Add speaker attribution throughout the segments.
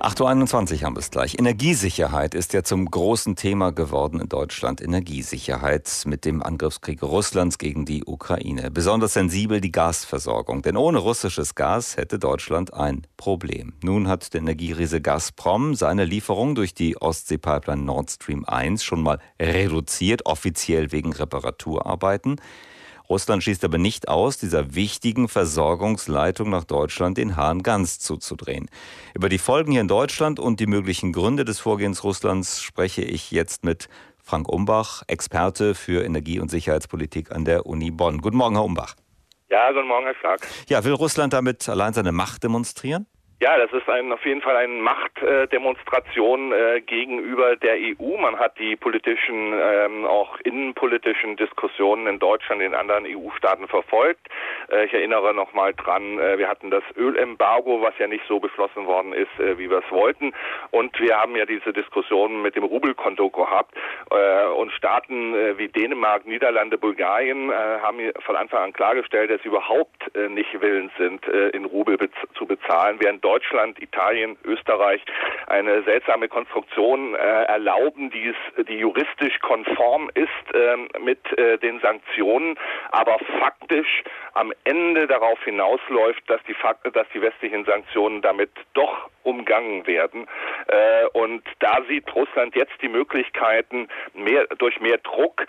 Speaker 1: 8:21 Uhr haben wir es gleich. Energiesicherheit ist ja zum großen Thema geworden in Deutschland. Energiesicherheit mit dem Angriffskrieg Russlands gegen die Ukraine. Besonders sensibel die Gasversorgung. Denn ohne russisches Gas hätte Deutschland ein Problem. Nun hat der Energieriese Gazprom seine Lieferung durch die Ostsee-Pipeline Nord Stream 1 schon mal reduziert, offiziell wegen Reparaturarbeiten. Russland schließt aber nicht aus, dieser wichtigen Versorgungsleitung nach Deutschland den Hahn ganz zuzudrehen. Über die Folgen hier in Deutschland und die möglichen Gründe des Vorgehens Russlands spreche ich jetzt mit Frank Umbach, Experte für Energie- und Sicherheitspolitik an der Uni Bonn. Guten Morgen, Herr Umbach.
Speaker 2: Ja, guten Morgen, Herr Stark.
Speaker 1: Ja, will Russland damit allein seine Macht demonstrieren?
Speaker 2: Ja, das ist auf jeden Fall eine Machtdemonstration gegenüber der EU. Man hat die politischen, auch innenpolitischen Diskussionen in Deutschland, in anderen EU-Staaten verfolgt. Ich erinnere nochmal dran, wir hatten das Ölembargo, was ja nicht so beschlossen worden ist, wie wir es wollten. Und wir haben ja diese Diskussionen mit dem Rubelkonto gehabt. Und Staaten wie Dänemark, Niederlande, Bulgarien haben von Anfang an klargestellt, dass sie überhaupt nicht willens sind, in Rubel zu bezahlen, während Deutschland, Italien, Österreich eine seltsame Konstruktion erlauben, die juristisch konform ist mit den Sanktionen, aber faktisch am Ende darauf hinausläuft, dass die westlichen Sanktionen damit doch umgangen werden. Und da sieht Russland jetzt die Möglichkeiten, durch mehr Druck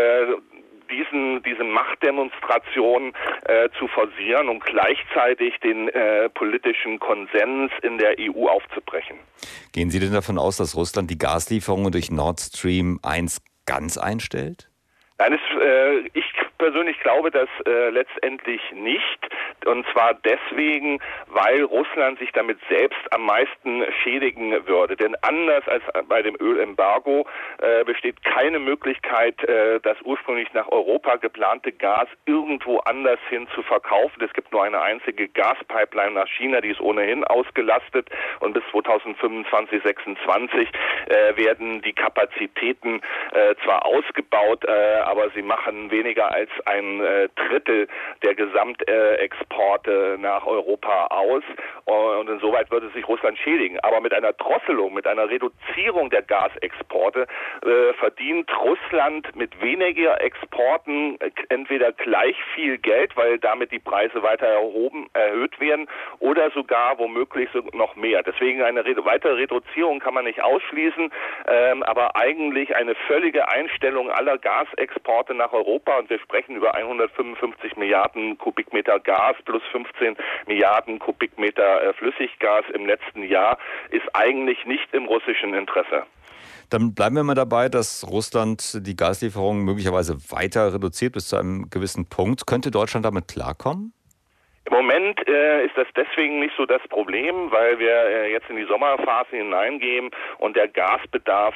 Speaker 2: diese Machtdemonstration zu forcieren und gleichzeitig den politischen Konsens in der EU aufzubrechen.
Speaker 1: Gehen Sie denn davon aus, dass Russland die Gaslieferungen durch Nord Stream 1 ganz einstellt?
Speaker 2: Nein, ich persönlich glaube das letztendlich nicht. Und zwar deswegen, weil Russland sich damit selbst am meisten schädigen würde. Denn anders als bei dem Ölembargo besteht keine Möglichkeit, das ursprünglich nach Europa geplante Gas irgendwo anders hin zu verkaufen. Es gibt nur eine einzige Gaspipeline nach China, die ist ohnehin ausgelastet. Und bis 2025, 2026 werden die Kapazitäten zwar ausgebaut, aber sie machen weniger als ein Drittel der Gesamtexporte nach Europa aus. Und insoweit würde sich Russland schädigen. Aber mit einer Drosselung, mit einer Reduzierung der Gasexporte verdient Russland mit weniger Exporten entweder gleich viel Geld, weil damit die Preise weiter erhöht werden, oder sogar womöglich noch mehr. Deswegen eine weitere Reduzierung kann man nicht ausschließen, aber eigentlich eine völlige Einstellung aller Gasexporte nach Europa, und wir sprechen über 155 Milliarden Kubikmeter Gas plus 15 Milliarden Kubikmeter Flüssiggas im letzten Jahr, ist eigentlich nicht im russischen Interesse.
Speaker 1: Dann bleiben wir mal dabei, dass Russland die Gaslieferungen möglicherweise weiter reduziert bis zu einem gewissen Punkt. Könnte Deutschland damit klarkommen?
Speaker 2: Im Moment ist das deswegen nicht so das Problem, weil wir jetzt in die Sommerphase hineingehen und der Gasbedarf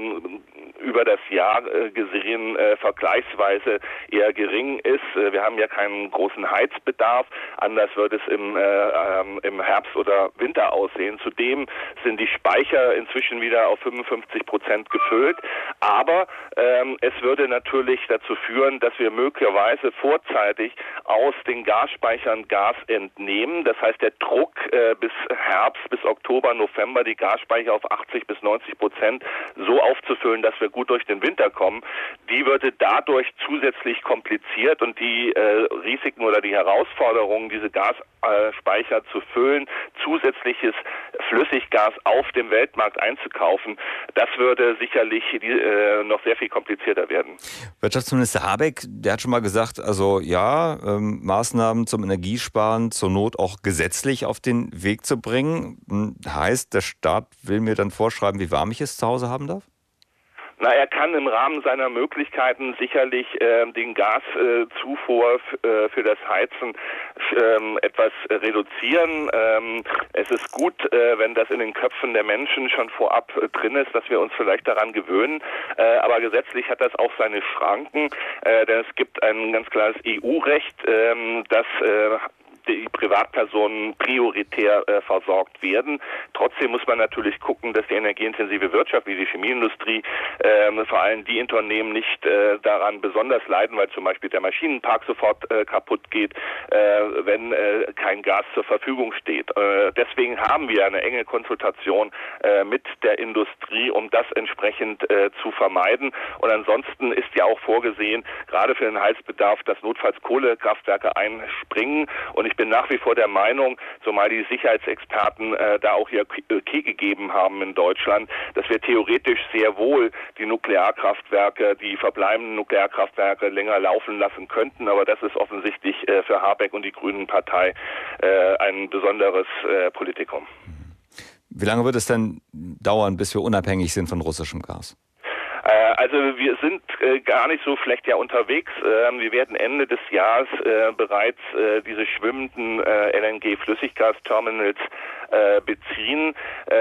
Speaker 2: über das Jahr gesehen vergleichsweise eher gering ist. Wir haben ja keinen großen Heizbedarf. Anders wird es im Herbst oder Winter aussehen. Zudem sind die Speicher inzwischen wieder auf 55% gefüllt. Aber es würde natürlich dazu führen, dass wir möglicherweise vorzeitig aus den Gasspeichern Gas entnehmen. Das heißt, der Druck bis Herbst, bis Oktober, November die Gasspeicher auf 80-90% so aufzufüllen, dass wir gut durch den Winter kommen, die würde dadurch zusätzlich kompliziert, und die Risiken oder die Herausforderungen, diese Gasspeicher zu füllen, zusätzliches Flüssiggas auf dem Weltmarkt einzukaufen, das würde sicherlich noch sehr viel komplizierter werden.
Speaker 1: Wirtschaftsminister Habeck, der hat schon mal gesagt, also ja, Maßnahmen zum Energiesparen zur Not auch gesetzlich auf den Weg zu bringen. Heißt, der Staat will mir dann vorschreiben, wie warm ich es zu Hause haben darf?
Speaker 2: Na, er kann im Rahmen seiner Möglichkeiten sicherlich den Gaszufuhr für das Heizen etwas reduzieren. Es ist gut, wenn das in den Köpfen der Menschen schon vorab drin ist, dass wir uns vielleicht daran gewöhnen. Aber gesetzlich hat das auch seine Schranken, denn es gibt ein ganz klares EU-Recht, das die Privatpersonen prioritär versorgt werden. Trotzdem muss man natürlich gucken, dass die energieintensive Wirtschaft wie die Chemieindustrie, vor allem die Unternehmen nicht daran besonders leiden, weil zum Beispiel der Maschinenpark sofort kaputt geht, wenn kein Gas zur Verfügung steht. Deswegen haben wir eine enge Konsultation mit der Industrie, um das entsprechend zu vermeiden. Und ansonsten ist ja auch vorgesehen, gerade für den Heizbedarf, dass notfalls Kohlekraftwerke einspringen. Und ich bin nach wie vor der Meinung, zumal die Sicherheitsexperten da auch ihr Okay gegeben haben in Deutschland, dass wir theoretisch sehr wohl die Nuklearkraftwerke, die verbleibenden Nuklearkraftwerke länger laufen lassen könnten. Aber das ist offensichtlich für Habeck und die Grünen Partei ein besonderes Politikum.
Speaker 1: Wie lange wird es denn dauern, bis wir unabhängig sind von russischem Gas?
Speaker 2: Also wir sind gar nicht so schlecht ja unterwegs. Wir werden Ende des Jahres bereits diese schwimmenden LNG-Flüssiggasterminals beziehen.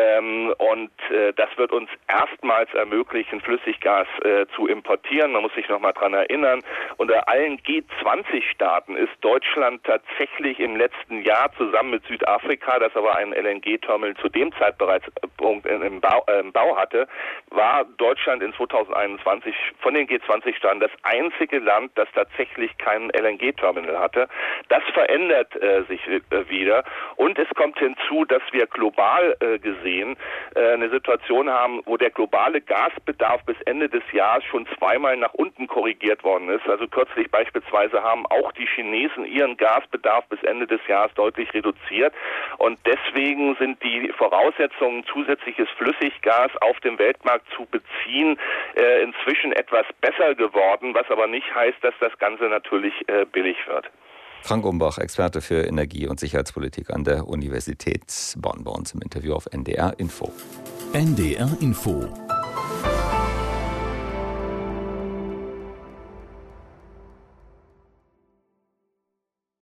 Speaker 2: Und das wird uns erstmals ermöglichen, Flüssiggas zu importieren. Man muss sich noch mal dran erinnern. Unter allen G20-Staaten ist Deutschland tatsächlich im letzten Jahr zusammen mit Südafrika, das aber ein LNG-Terminal zu dem Zeitpunkt im Bau hatte, war Deutschland in 2021 von den G20-Staaten das einzige Land, das tatsächlich kein LNG-Terminal hatte. Das verändert sich wieder. Und es kommt hinzu, dass wir global gesehen eine Situation haben, wo der globale Gasbedarf bis Ende des Jahres schon zweimal nach unten korrigiert worden ist. Also kürzlich beispielsweise haben auch die Chinesen ihren Gasbedarf bis Ende des Jahres deutlich reduziert. Und deswegen sind die Voraussetzungen, zusätzliches Flüssiggas auf dem Weltmarkt zu beziehen, inzwischen etwas besser geworden, was aber nicht heißt, dass das Ganze natürlich billig wird.
Speaker 1: Frank Umbach, Experte für Energie- und Sicherheitspolitik an der Universität Bonn, bei uns im Interview auf NDR Info.
Speaker 3: NDR Info.